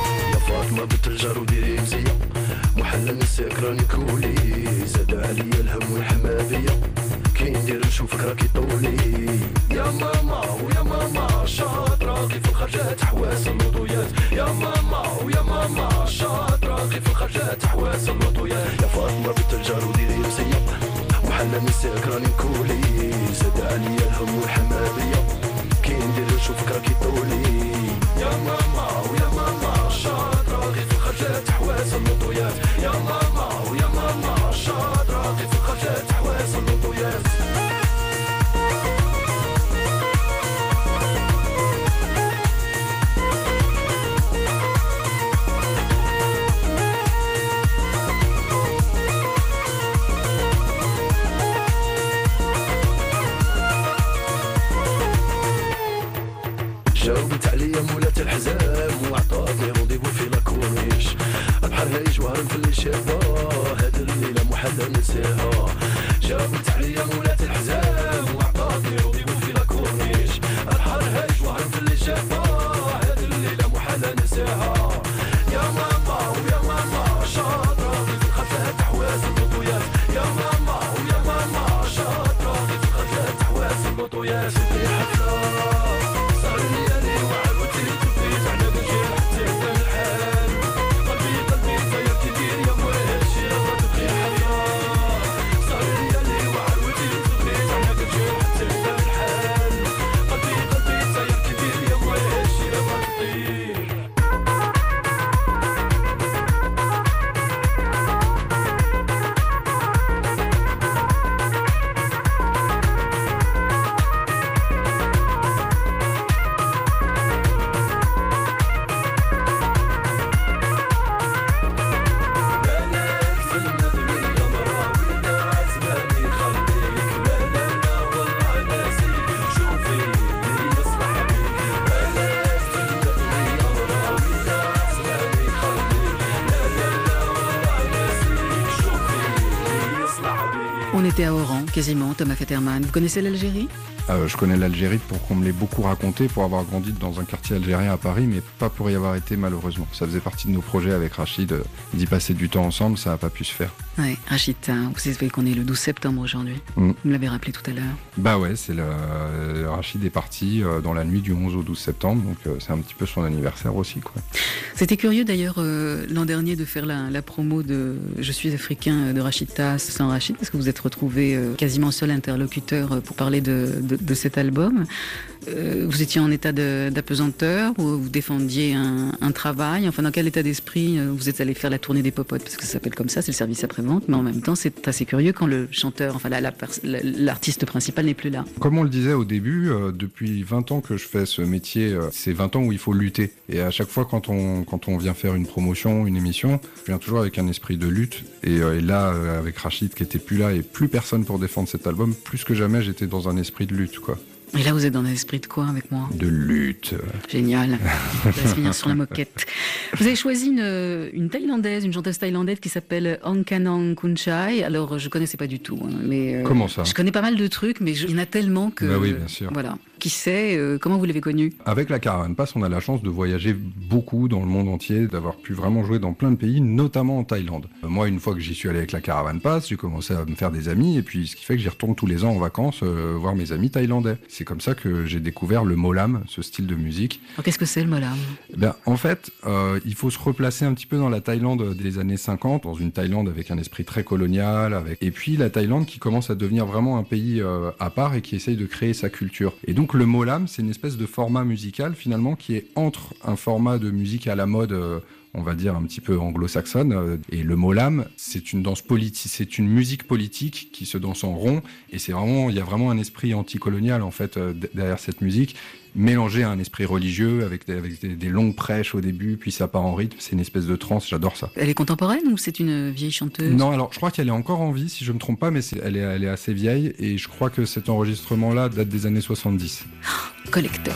فاطمة بنت الجار وديري مزية محلى نساك راني كولي زاد عليا الهم والحمادية كي ندير نشوفك راكي طولي يا ماما ويا ماما شاطرة كيف الخرجات حواس اللوطويات يا ماما ويا ماما شاطرة كيف الخرجات حواس اللوطويات يا فاطمة بنت الجار وديري مزية محلى نساك راني كولي زاد عليا الهم والحمادية كي ندير نشوفك راكي طولي يا ماما ويا ماما شاطرة كيف الخرجات حواس اللوطويات يا ماما ويا ماما شاطرة كيف الخرجات حواس اللوطويات جاوبت عليا مولات الحزام وعطاتني رونديفو في لاكورنيش بحال هاي جوهر في اللي شافها هاد الليله محال ننساها جاوبت عليا مولات الحزام وعطاتني رونديفو في لاكورنيش بحال هاي جوهر في اللي شافها هاد الليله محال ننساها يا ماما ويا ماما شاطره كيف الخفات حواس اللوطويات يا ماما ويا ماما شاطره كيف الخفات حواس اللوطويات في حفله était à Oran, quasiment, Thomas Fetterman. Vous connaissez l'Algérie ? Euh, je connais l'Algérie pour qu'on me l'ait beaucoup raconté, pour avoir grandi dans un quartier algérien à Paris, mais pas pour y avoir été malheureusement. Ça faisait partie de nos projets avec Rachid, euh, d'y passer du temps ensemble, ça n'a pas pu se faire. Oui, Rachid, vous savez qu'on est le douze septembre aujourd'hui. Mm. Vous me l'avez rappelé tout à l'heure. Bah ouais, c'est le, euh, Rachid est parti euh, dans la nuit du onze au douze septembre, donc euh, c'est un petit peu son anniversaire aussi, quoi. C'était curieux d'ailleurs euh, l'an dernier de faire la, la promo de Je suis africain de Rachid Tass sans Rachid, parce que vous êtes retrouvé euh, quasiment seul interlocuteur pour parler de, de, de cet album. Euh, vous étiez en état de, d'apesanteur, ou vous défendiez un, un travail, enfin dans quel état d'esprit euh, vous êtes allé faire la tournée des popotes, parce que ça s'appelle comme ça, c'est le service après-vente, mais en même temps c'est assez curieux quand le chanteur, enfin la, la, la, l'artiste principal n'est plus là. Comme on le disait au début, euh, depuis vingt ans que je fais ce métier, euh, c'est vingt ans où il faut lutter, et à chaque fois quand on, quand on vient faire une promotion, une émission, je viens toujours avec un esprit de lutte, et, euh, et là euh, avec Rachid qui était plus là et plus personne pour défendre cet album, plus que jamais j'étais dans un esprit de lutte, quoi. Et là, vous êtes dans un esprit de quoi avec moi ? De lutte. Génial. On va se finir sur la moquette. Vous avez choisi une, une Thaïlandaise, une chanteuse thaïlandaise qui s'appelle Angkanong Kunchai. Alors, je ne connaissais pas du tout. Hein, mais, euh, comment ça ? Je connais pas mal de trucs, mais je, il y en a tellement que... Bah oui, bien sûr. Voilà. Qui sait, euh, comment vous l'avez connue ? Avec la Caravan Pass, on a la chance de voyager beaucoup dans le monde entier, d'avoir pu vraiment jouer dans plein de pays, notamment en Thaïlande. Euh, moi, une fois que j'y suis allé avec la Caravan Pass, j'ai commencé à me faire des amis, et puis ce qui fait que j'y retourne tous les ans en vacances euh, voir mes amis thaïlandais. C'est comme ça que j'ai découvert le molam, ce style de musique. Alors, qu'est-ce que c'est le molam ? Ben, en fait, euh, il faut se replacer un petit peu dans la Thaïlande des années cinquante, dans une Thaïlande avec un esprit très colonial, avec... et puis la Thaïlande qui commence à devenir vraiment un pays euh, à part et qui essaye de créer sa culture. Et donc le molam, c'est une espèce de format musical finalement qui est entre un format de musique à la mode, euh, on va dire un petit peu anglo-saxonne, euh, et le molam, c'est une danse politique, c'est une musique politique qui se danse en rond, et c'est vraiment, il y a vraiment un esprit anticolonial en fait euh, derrière cette musique, mélangé à un esprit religieux avec, des, avec des, des longues prêches au début, puis ça part en rythme, c'est une espèce de transe, j'adore ça. Elle est contemporaine ou c'est une vieille chanteuse ? Non, alors je crois qu'elle est encore en vie, si je me trompe pas, mais c'est, elle, est, elle est assez vieille, et je crois que cet enregistrement-là date des années soixante-dix. Collector.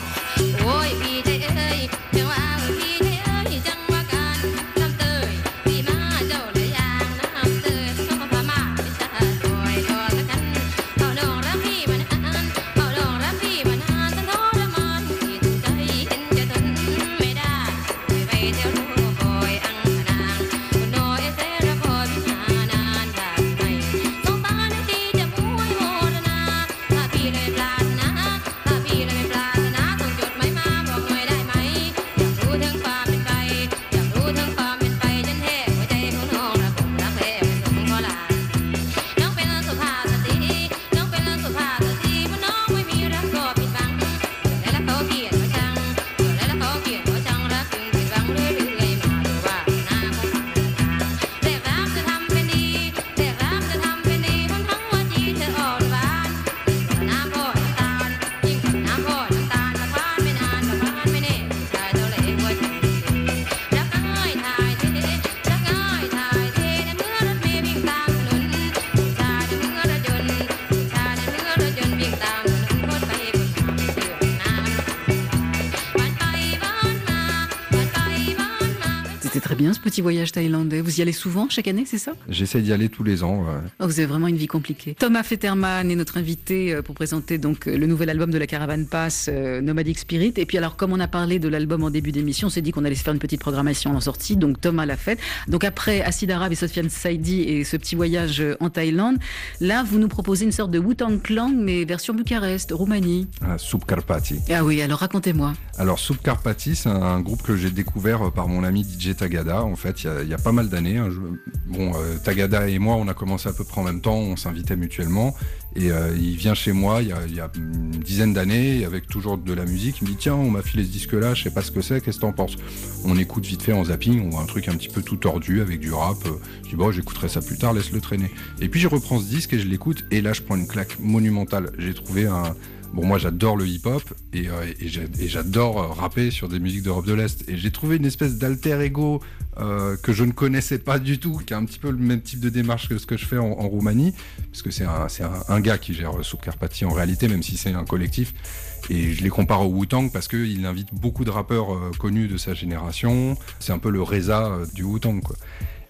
Ce petit voyage thaïlandais, vous y allez souvent chaque année, c'est ça ? J'essaie d'y aller tous les ans. Ouais. Oh, vous avez vraiment une vie compliquée. Thomas Fetterman est notre invité pour présenter donc le nouvel album de la Caravan Pass, euh, Nomadic Spirit. Et puis alors, comme on a parlé de l'album en début d'émission, on s'est dit qu'on allait se faire une petite programmation en sortie. Donc Thomas l'a fait. Donc après Acid Arabe et Sofiane Saidi et ce petit voyage en Thaïlande, là vous nous proposez une sorte de Wu-Tang Clan mais version Bucarest, Roumanie. Ah, Subkarpati. Ah oui, alors racontez-moi. Alors Subkarpati, c'est un groupe que j'ai découvert par mon ami D J Tagada. En fait, il y a, il y a pas mal d'années. Hein, je, bon, euh, Tagada et moi, on a commencé à peu près en même temps, on s'invitait mutuellement. Et euh, il vient chez moi il y, a, il y a une dizaine d'années, avec toujours de la musique. Il me dit, tiens, on m'a filé ce disque-là, je sais pas ce que c'est, qu'est-ce que t'en penses ? On écoute vite fait en zapping, on voit un truc un petit peu tout tordu avec du rap. Je dis, bon, j'écouterai ça plus tard, laisse-le traîner. Et puis je reprends ce disque et je l'écoute, et là, je prends une claque monumentale. J'ai trouvé un... Bon, moi j'adore le hip-hop et, euh, et j'adore rapper sur des musiques d'Europe de l'Est. Et j'ai trouvé une espèce d'alter ego euh, que je ne connaissais pas du tout, qui a un petit peu le même type de démarche que ce que je fais en, en Roumanie, parce que c'est un, c'est un, un gars qui gère Subkarpati en réalité, même si c'est un collectif. Et je les compare au Wu-Tang parce qu'il invite beaucoup de rappeurs euh, connus de sa génération. C'est un peu le Reza euh, du Wu-Tang, quoi.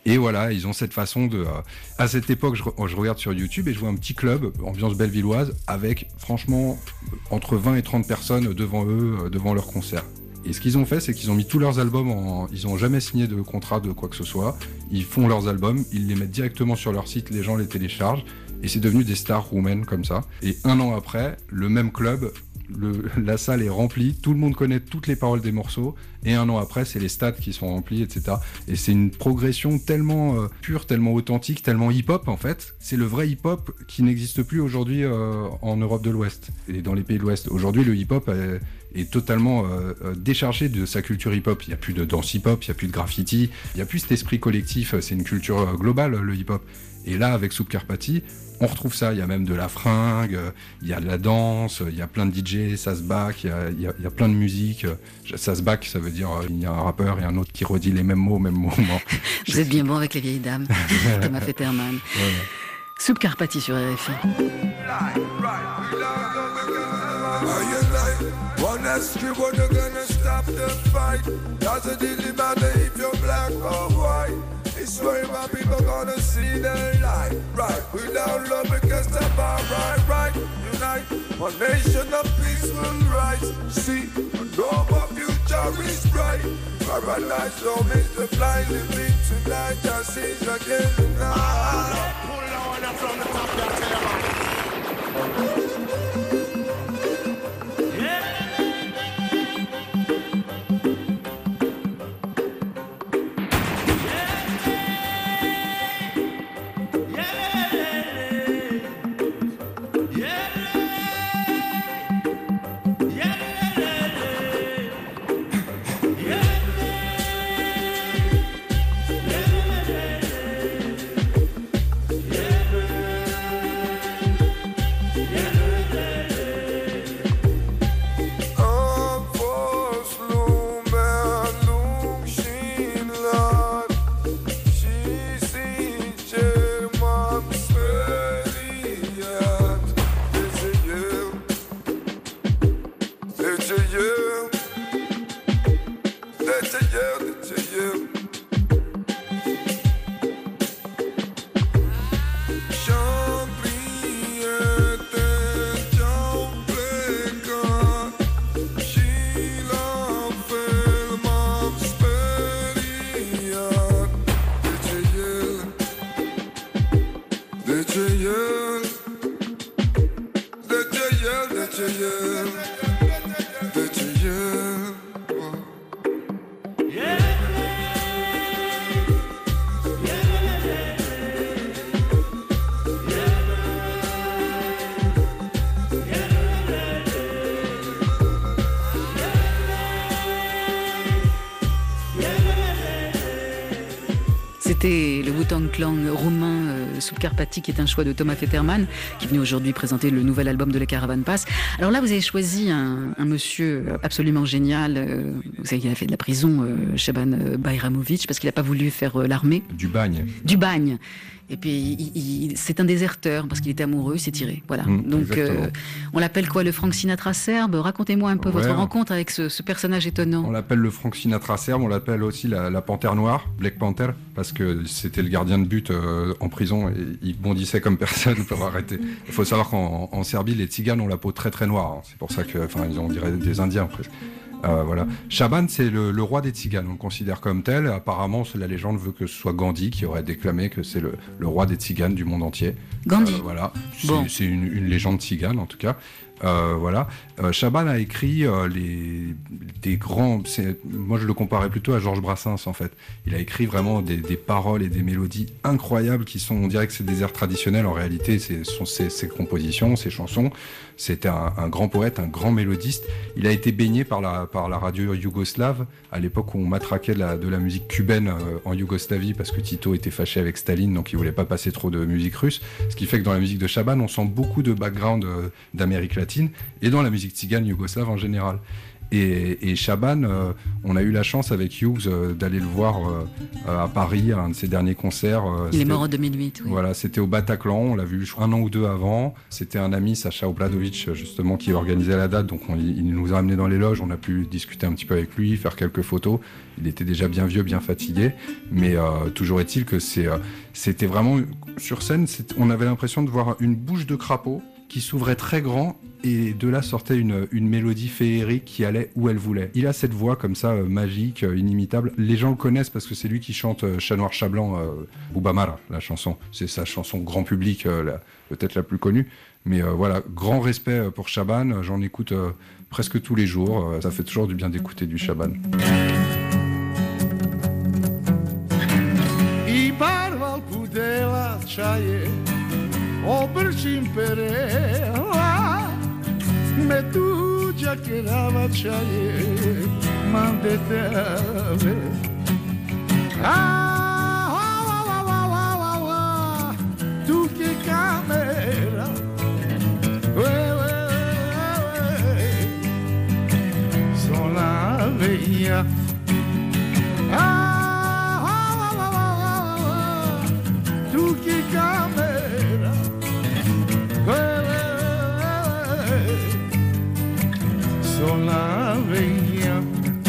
Et voilà, ils ont cette façon de... Euh, à cette époque, je, je regarde sur YouTube et je vois un petit club, ambiance bellevilloise, avec franchement entre vingt et trente personnes devant eux, euh, devant leur concert. Et ce qu'ils ont fait, c'est qu'ils ont mis tous leurs albums en... Ils n'ont jamais signé de contrat de quoi que ce soit. Ils font leurs albums, ils les mettent directement sur leur site, les gens les téléchargent, et c'est devenu des stars roumaines comme ça. Et un an après, le même club... Le, la salle est remplie, tout le monde connaît toutes les paroles des morceaux, et un an après, c'est les stades qui sont remplis, et cetera. Et c'est une progression tellement euh, pure, tellement authentique, tellement hip-hop en fait. C'est le vrai hip-hop qui n'existe plus aujourd'hui euh, en Europe de l'Ouest et dans les pays de l'Ouest. Aujourd'hui, le hip-hop est, est totalement euh, euh, déchargé de sa culture hip-hop. Il n'y a plus de danse hip-hop, il n'y a plus de graffiti, il n'y a plus cet esprit collectif. C'est une culture euh, globale, le hip-hop. Et là, avec Soup Karpati, on retrouve ça. Il y a même de la fringue, il y a de la danse, il y a plein de D J, ça se back, il y a, il y a, il y a plein de musique. Ça se back, ça veut dire il y a un rappeur et un autre qui redit les mêmes mots au même moment. Vous êtes bien bon avec les vieilles dames, Thomas Fetterman. Ouais. Soup Karpati sur R F I. It's where my people gonna see the light, right? Without love, we can't stop our right, right? Unite, one nation of peaceful rights. See, I know my future is bright. Paradise don't miss the fly, living tonight. I see again tonight. Pull on up from the top, I'll tell you. C'était le Wu-Tang Clan roumain euh, Soup Karpati, qui est un choix de Thomas Fetterman, qui est venu aujourd'hui présenter le nouvel album de la Caravan Pass. Alors là, vous avez choisi un, un monsieur absolument génial. Euh, vous savez qu'il a fait de la prison, euh, Shaban Bayramovic, parce qu'il n'a pas voulu faire euh, l'armée. Du bagne. Du bagne. Et puis, il, il, c'est un déserteur, parce qu'il était amoureux, il s'est tiré. Voilà. Mmh, Donc, euh, on l'appelle quoi, le Frank Sinatra serbe? Racontez-moi un peu ouais, votre rencontre avec ce, ce personnage étonnant. On l'appelle le Frank Sinatra serbe, on l'appelle aussi la, la Panthère Noire, Black Panther, parce que c'était le gardien de but euh, en prison et il bondissait comme personne pour arrêter. Il faut savoir qu'en en Serbie, les Tziganes ont la peau très très noire. Hein. C'est pour ça que, enfin, ils on dirait des Indiens presque. Euh, voilà. Shaban, c'est le, le roi des Tziganes, on le considère comme tel. Apparemment, la légende veut que ce soit Gandhi qui aurait déclamé que c'est le, le roi des Tziganes du monde entier. Gandhi. Euh, voilà. C'est, bon. c'est une, une légende tzigane en tout cas. Euh, voilà. Euh, Shaban a écrit euh, les, des grands. C'est, moi, je le comparais plutôt à Georges Brassens en fait. Il a écrit vraiment des, des paroles et des mélodies incroyables qui sont. On dirait que c'est des airs traditionnels. En réalité, ce sont ses, ses compositions, ses chansons. C'était un, un grand poète, un grand mélodiste. Il a été baigné par la par la radio yougoslave à l'époque où on matraquait de la, de la musique cubaine euh, en Yougoslavie parce que Tito était fâché avec Staline, donc il voulait pas passer trop de musique russe. Ce qui fait que dans la musique de Shaban, on sent beaucoup de background euh, d'Amérique latine et dans la musique tzigane yougoslave en général. Et, et Shaban, euh, on a eu la chance avec Hughes euh, d'aller le voir euh, à Paris, à un de ses derniers concerts. Euh, Il est mort en deux mille huit. Oui. Voilà, c'était au Bataclan, on l'a vu un an ou deux avant. C'était un ami, Sacha Obradovic, justement, qui organisait la date. Donc on, il nous a amenés dans les loges, on a pu discuter un petit peu avec lui, faire quelques photos. Il était déjà bien vieux, bien fatigué. Mais euh, toujours est-il que c'est, euh, c'était vraiment, sur scène, on avait l'impression de voir une bouche de crapaud qui s'ouvrait très grand et de là sortait une, une mélodie féerique qui allait où elle voulait. Il a cette voix comme ça, euh, magique, euh, inimitable. Les gens le connaissent parce que c'est lui qui chante euh, Chat Noir Chat Blanc, euh, Boubamara, la chanson. C'est sa chanson grand public, euh, la, peut-être la plus connue. Mais euh, voilà, grand respect pour Shaban. J'en écoute euh, presque tous les jours. Euh, ça fait toujours du bien d'écouter du Shaban. Obrćim perela, me tuđa kerava čaje, mande tebe. Ah, ah, ah, ah, ah, ah, ah, tu che camera, we, we, we, sono la via. Ah, ah, ah, ah, ah, ah, tu che camera. La veia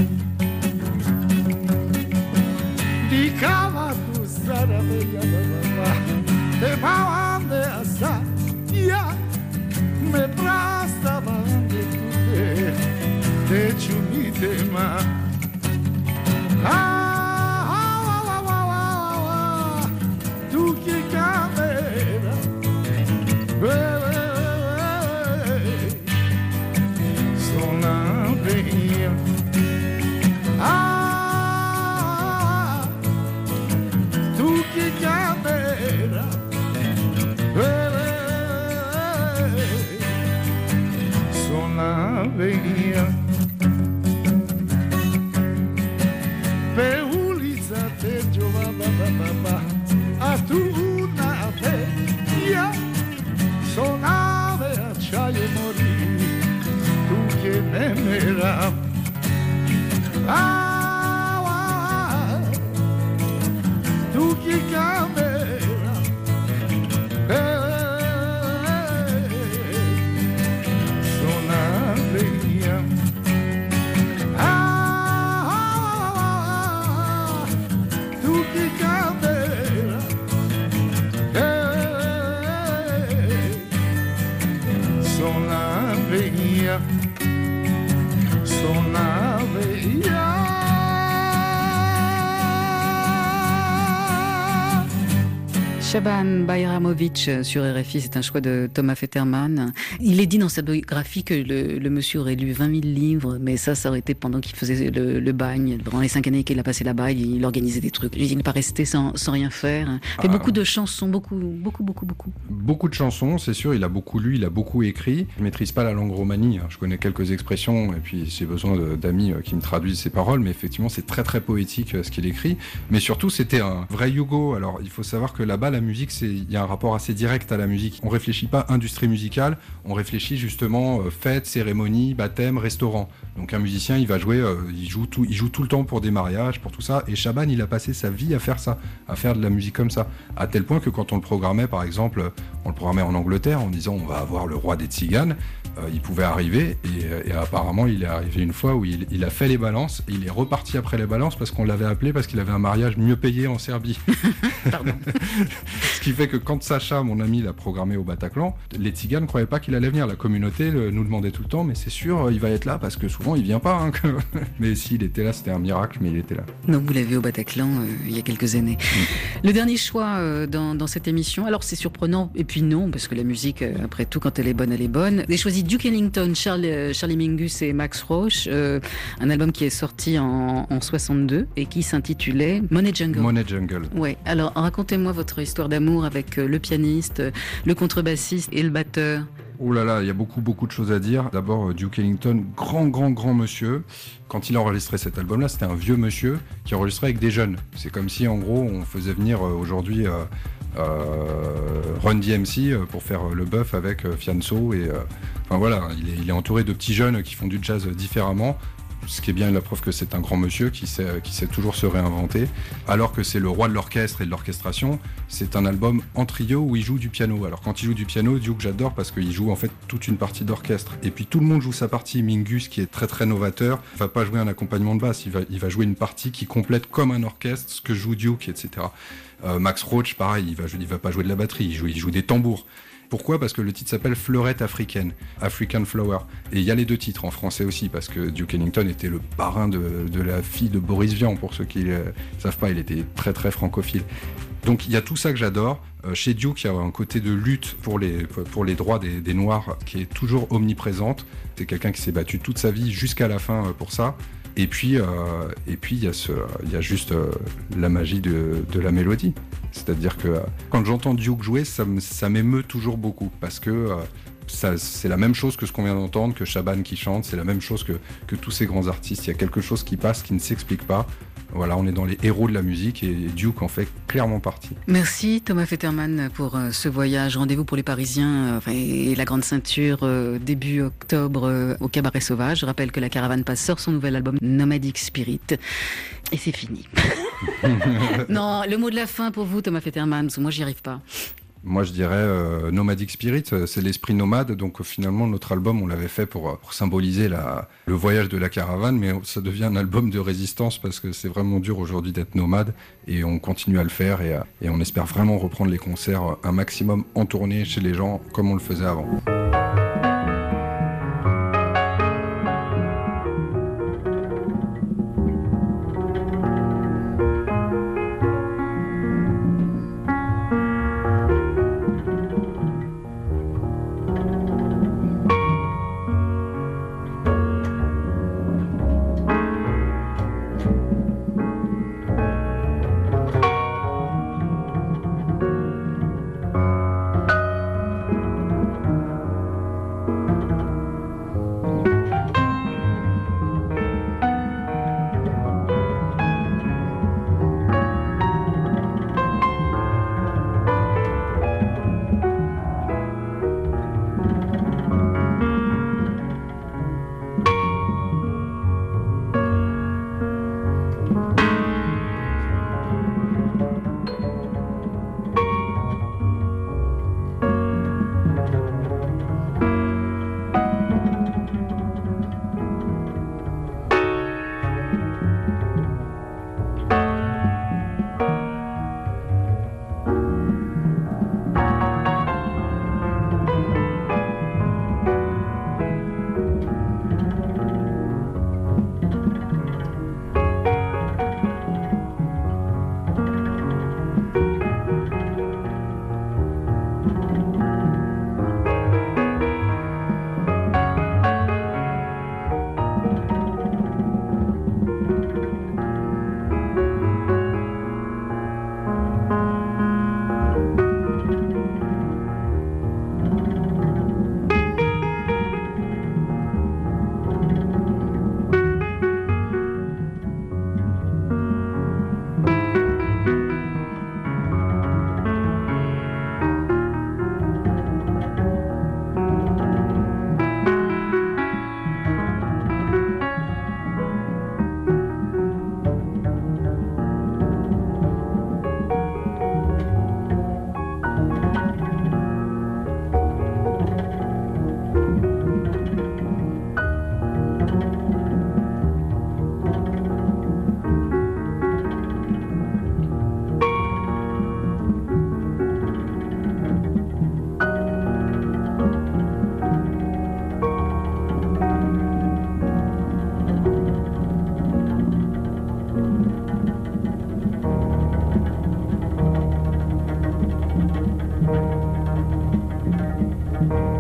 di cava tu sara veia te pavan de asa ya me prastavan de tutte te chunite ma ah ah ah ah ah tu che camera ah, tu che camera, sono la via, per ulica te giovava papà, a tu una via, sonava acciaio morì, tu che memera. Ah, ah, tu che camera, eh, sono via. Ah, ah, tu che camera, eh, sono via, sono via. Shaban Bayramovic sur R F I, c'est un choix de Thomas Fetterman. Il est dit dans sa biographie que le, le monsieur aurait lu vingt mille livres, mais ça, ça aurait été pendant qu'il faisait le, le bagne. Pendant les cinq années qu'il a passé là-bas, il, il organisait des trucs. Il n'est pas resté sans, sans rien faire. Il fait ah, beaucoup de chansons, beaucoup, beaucoup, beaucoup, beaucoup. Beaucoup de chansons, c'est sûr. Il a beaucoup lu, il a beaucoup écrit. Je ne maîtrise pas la langue romanie. Je connais quelques expressions et puis j'ai besoin de, d'amis qui me traduisent ses paroles. Mais effectivement, c'est très, très poétique ce qu'il écrit. Mais surtout, c'était un vrai Yougo. Alors, il faut savoir que là-bas, la musique, c'est, il y a un rapport assez direct à la musique. On réfléchit pas industrie musicale, on réfléchit justement euh, fête, cérémonie, baptême, restaurant. Donc un musicien, il va jouer, euh, il joue tout, il joue tout le temps pour des mariages, pour tout ça. Et Shaban, il a passé sa vie à faire ça, à faire de la musique comme ça, à tel point que quand on le programmait, par exemple, on le programmait en Angleterre en disant on va avoir le roi des tziganes, euh, il pouvait arriver et, et apparemment il est arrivé une fois où il, il a fait les balances et il est reparti après les balances parce qu'on l'avait appelé parce qu'il avait un mariage mieux payé en Serbie. Pardon. Ce qui fait que quand Sacha, mon ami, l'a programmé au Bataclan, les Tziganes ne croyaient pas qu'il allait venir. La communauté le, nous demandait tout le temps, mais c'est sûr, il va être là parce que souvent il vient pas. Hein, que... Mais s'il était là, c'était un miracle, mais il était là. Donc vous l'avez au Bataclan euh, il y a quelques années. Mmh. Le dernier choix euh, dans, dans cette émission, alors c'est surprenant, et puis non, parce que la musique, euh, après tout, quand elle est bonne, elle est bonne. J'ai choisi Duke Ellington, Charlie, euh, Charlie Mingus et Max Roach, euh, un album qui est sorti en, en soixante-deux et qui s'intitulait Money Jungle. Money Jungle. Ouais. Alors racontez-moi votre histoire d'amour avec euh, le pianiste, euh, le contrebassiste et le batteur. Oh là là, il y a beaucoup, beaucoup de choses à dire. D'abord, Duke Ellington, grand, grand, grand monsieur. Quand il a enregistré cet album-là, c'était un vieux monsieur qui enregistrait avec des jeunes. C'est comme si, en gros, on faisait venir euh, aujourd'hui euh, euh, Run D M C euh, pour faire le bœuf avec euh, Fianso. Et, euh, enfin voilà, il est, il est entouré de petits jeunes qui font du jazz différemment. Ce qui est bien la preuve que c'est un grand monsieur qui sait, qui sait toujours se réinventer. Alors que c'est le roi de l'orchestre et de l'orchestration, c'est un album en trio où il joue du piano. Alors quand il joue du piano, Duke j'adore parce qu'il joue en fait toute une partie d'orchestre. Et puis tout le monde joue sa partie. Mingus, qui est très très novateur, va pas jouer un accompagnement de basse, il va, il va jouer une partie qui complète comme un orchestre ce que joue Duke, et cetera. Euh, Max Roach, pareil, il va, il va pas jouer de la batterie, il joue, il joue des tambours. Pourquoi ? Parce que le titre s'appelle Fleurette africaine, African Flower. Et il y a les deux titres en français aussi, parce que Duke Ellington était le parrain de, de la fille de Boris Vian, pour ceux qui ne euh, savent pas, il était très très francophile. Donc il y a tout ça que j'adore. Euh, chez Duke, il y a un côté de lutte pour les, pour les droits des, des Noirs qui est toujours omniprésente. C'est quelqu'un qui s'est battu toute sa vie jusqu'à la fin euh, pour ça. Et puis, euh, et puis il y a ce, il y a juste euh, la magie de, de la mélodie. C'est-à-dire que euh, quand j'entends Duke jouer, ça, ça m'émeut toujours beaucoup parce que euh, ça, c'est la même chose que ce qu'on vient d'entendre, que Shaban qui chante, c'est la même chose que, que tous ces grands artistes. Il y a quelque chose qui passe, qui ne s'explique pas. Voilà, on est dans les héros de la musique et Duke en fait clairement partie. Merci Thomas Fetterman pour euh, ce voyage. Rendez-vous pour les Parisiens euh, et la Grande Ceinture euh, début octobre euh, au Cabaret Sauvage. Je rappelle que la Caravane Passe sort son nouvel album Nomadic Spirit. Et c'est fini. Non, le mot de la fin pour vous Thomas Fetterman, parce que moi j'y arrive pas. Moi, je dirais euh, Nomadic Spirit, c'est l'esprit nomade. Donc, euh, finalement, notre album, on l'avait fait pour, pour symboliser la, le voyage de la caravane, mais ça devient un album de résistance parce que c'est vraiment dur aujourd'hui d'être nomade et on continue à le faire et, et on espère vraiment reprendre les concerts un maximum en tournée chez les gens comme on le faisait avant. Thank you.